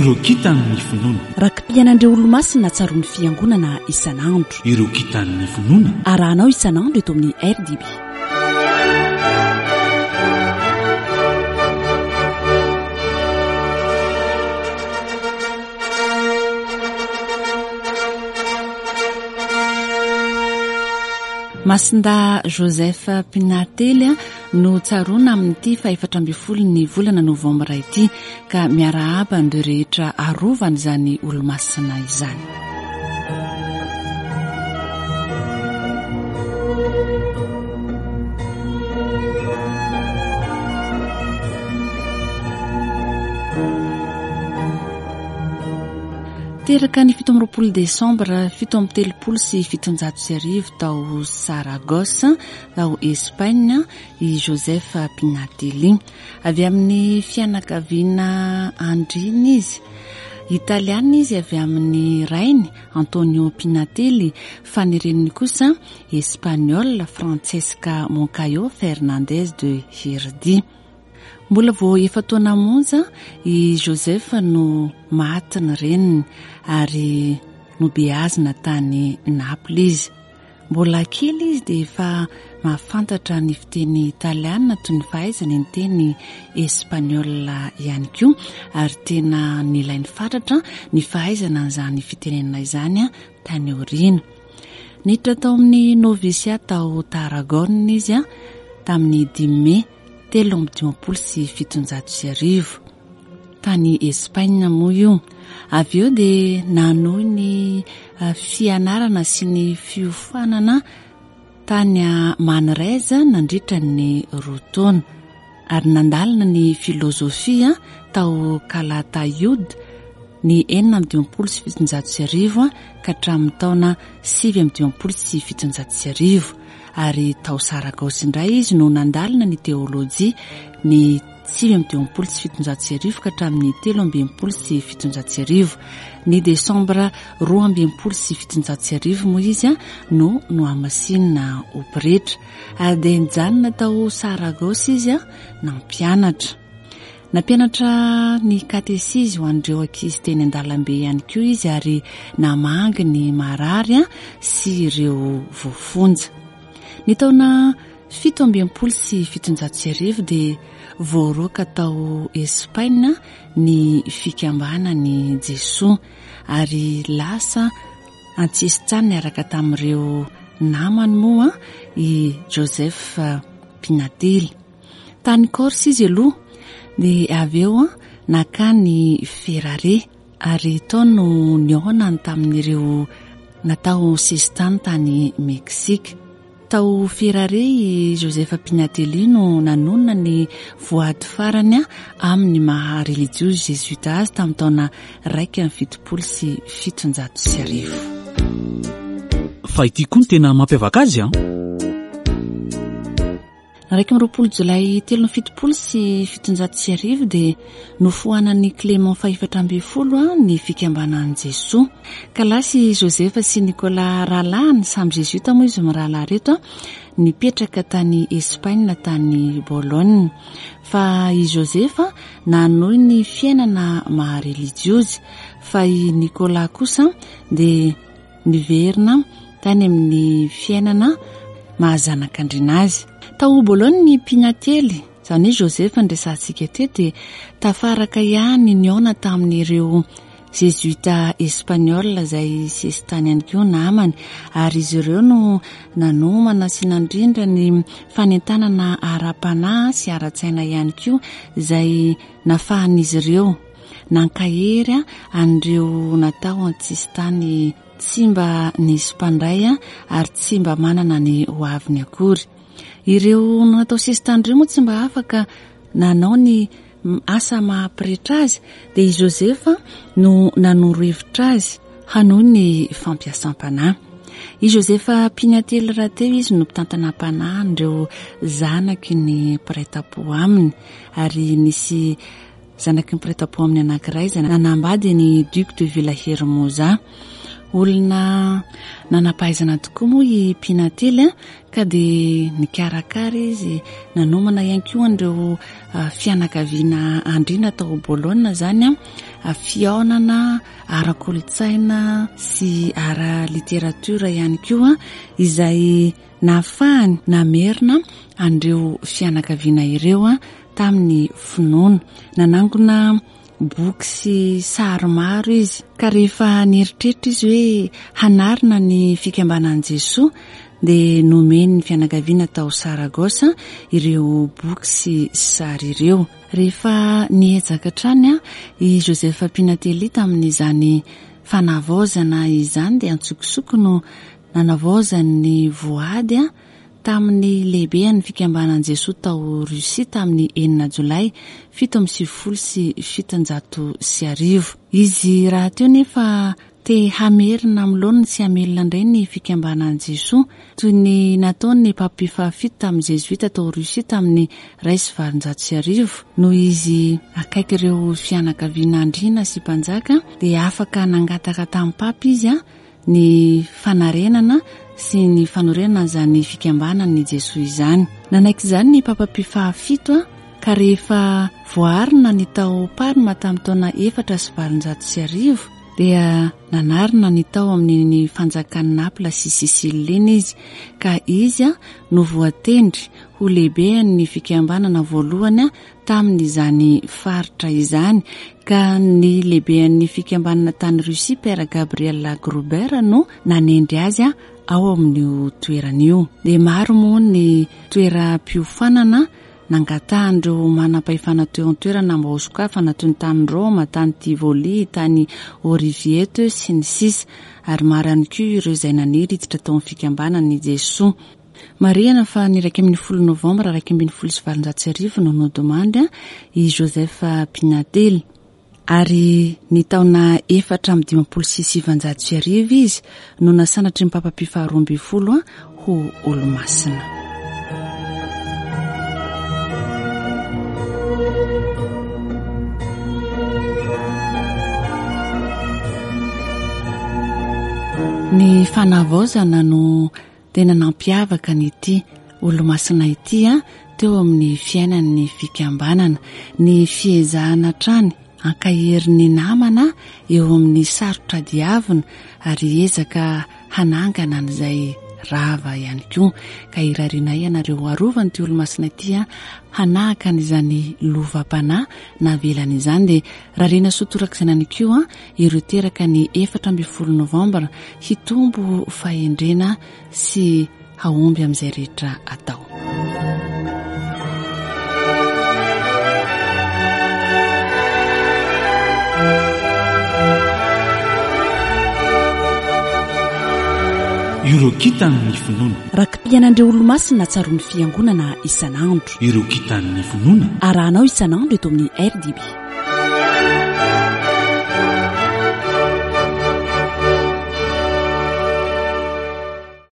ireo kitan'ny finoana rakim-pianandreo olo-masina tsaroany fiangonana isan'andro ireo kitan'ny finoana arahanao isan'andro eto amin'ny RDB. Masinda Joseph Pinately no tsaroana amin'ity faefatra ambin'ny folo ny volana novambra ity ka miarahaba an'ireo rehetra arovana izany olo-masina izany. Teraka ny 17 Desambra 17 sy 730 tao Saragossa tao Espagne i Joseph Pinately. Avy amin'ny fianakaviana andriny izy. Italiana izy avy amin'ny rainy Antonio Pinately fa ny reniny kosa Espagnol Francesca Moncayo Fernandez de Hirdi. Mbola vao efa taona monja i Joseph no maty ny reniny ary no beazina tany Naples izy. Mbola kely izy dia efa mahafantatra ny fiteny italiana toy ny fahaizany ny teny espaniola ihany koa ary tena nilainy fatratra ny fahaizana an'izany fitenenana izany tany aoriana. Niditra tao amin'ny novisiat tao Tarragone izy tamin'ny 10 Mai 17 sy 730 tany Espagne moa io. Avy eo dia nanohy ny fianarana sy ny fiofanana tany Manresa nandritra ny roa taona ary nandalina ny filozofia tao Calatayud ny 19 sy 730 ka hatramin'ny taona 19 sy 730 ary tao Saragossa indray izy no nandalina ny teolojia ny 19 sy 730 ka hatramin'ny 13 sy 730 ny Desambra 12 sy 730 moa izy no amasinina operetra ary dia nijanona tao Saragossa izy nampianatra ny katesizy ho an'ireo ankizy teny an-dalambe ihany koa izy ary namangy ny marary sy ireo voafonja. Ny taona 17 sy 730 dia voaroaka tao Espagne ny fikambanany Jesoa ary lasa antsesitsany niaraka tamin'ireo namany moa i Joseph Pinately. Tany Corse izy aloha dia avy eo nakany Ferrare ary tao no niaonany tamin'ireo natao sesitany tany Meksika. Tao Ferrare i Joseph Pinately no nanonona ny voady farany amin'ny maha religiozy jesuita azy tamin'ny taona 17 sy 730. Fa ity koa ny tena mampiavaka azy Raika-20 Jolay 17 sy 730 dia nofohanan'ny Clément faha-14 ny fikambanan'i Jesoa. Ka lasy Joseph sy Nicolas Ralany samy jesuita moa izy mirahalahy reto nipetraka tany Espagne tany Bologne. Fa i Joseph nanohy ny fiainana maha-religiozy fa i Nicolas kosa dia niverina tany amin'ny fiainana mahazanak'andriana azy. Tao Bologne ny Pinately, izany Joseph nresantsika eto dia tafaraka ihany niaona tamin'ireo jesuita espaniola izay sesitany ihany koa namany ary izy ireo no nanomana sy nandrindra ny fanentanana ara-panahy sy ara-tsaina ihany koa izay nafahan'izy ireo nankahery an'ireo natao antsisy tany tsy mba nisy mpandray ary tsy mba manana ny hoaviny akory. Ireo natao sesitany ireo moa tsy mba afaka nanao ny asa mahampirehitra azy dia i Joseph no nanoro-hevitra azy hanohy ny fampiasam-panahy. I Joseph Pinately rahateo izy no mpitantanam-panahy ireo zanaky ny mpiray-tampo aminy ary nisy zanaky ny mpiray-tampo aminy anankiray izay nanambady ny Duc de Villahermosa. olona nanampahaizana tokoa moa i Pinately ka dia nikarakara izy, nanomana ihany koa andreo fianakaviana andriana tao Bologna zany fiaonana ara-kolotsaina sy ara-literatura ihany koa izay nahafahany namerina andreo fianakaviana ireo tamin'ny finoana. Nanangona boky sy sary maro izy ka rehefa nieritreritra izy hoe hanarina ny fikambanan'i Jesoa dia nomeny ny fianakaviana tao Saragossa ireo boky sy sary ireo. Rehefa niezaka trany i Joseph Pinately tamin'izany fanavaozana izany dia antsokosoko no nanavaozany voady tamin'ny lehibean'ny fikambanan'i Jesoa tao Russia tamin'ny 9 Jolay 1770. Izy raha teo nefa te hamerina amin'loana sy hamelona indray ny fikambanan'i Jesoa toy ny nataony papi fahafito tamin'ny Jesuita tao Russia tamin'ny 1909 no izy akaiky ireo fianakaviana andriana sy mpanjaka dia afaka nangataka tamin'ny papi izy ny fanarenana sy ny fanorenana izany fikambanan'i Jesoa izany. Nanaiky izany ny papa Pio fahafito ka rehefa voarina ny tao Parma tamin'ny taona 420 dia nanarina ny tao amin'ny fanjakan'ny Naples sy Sicile izy ka izy no voatendry ho lehibean'ny fikambanana voalohany tamin'izany faritra izany ka ny lehibean'ny fikambanana tany Russia Père Gabriel Gruber no nanendry azy ao amin'io toeran'io. Dia maro moa ny toeram-piofanana nangatahandreo manam-pahefana teo an-toerana mba ho sokafana toy ny tany Roma, tany Tivoli, tany Orivieto sy ny sisa ary maro ihany koa ireo izay naniry hiditra tao amin'ny fikambanan'i Jesoa. Mariana fa ny 1 Novambra 1920 no nodomandry i Joseph Pinately ary ny taona 456 izy no nasanatry ny papa Pio faha-12 ho olo-masina. Ny fanavaozana no tena nampiavaka n'ity olo-masina ity teo amin'ny fiainan'ny fikambanana, ny fiezahana trany ankaherin'ny namana eo amin'ny sarotra diavina ary ezaka hanangana n'izay rava ihany koa ka irarianay ianareo arovany ty olo-masina ity hanahaka n'izany lovam-panahy navelana izany dia rarina sotoraka izany koa ireo teraka ny 14 Novambra hitombo fahendrena sy haomby amin'izay rehetra atao. Ireo kitan'ny finoana rakim-pianandreo olo-masina tsaroan'ny fiangonana isan'andro. Ireo kitan'ny finoana arahanao isan'andro eto amin'ny RDB.